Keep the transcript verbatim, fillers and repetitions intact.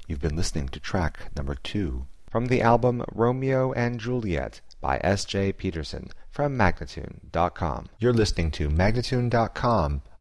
You've been listening to track number two from the album Romeo and Juliet by S J Peterson from Magnatune dot com. You're listening to Magnatune dot com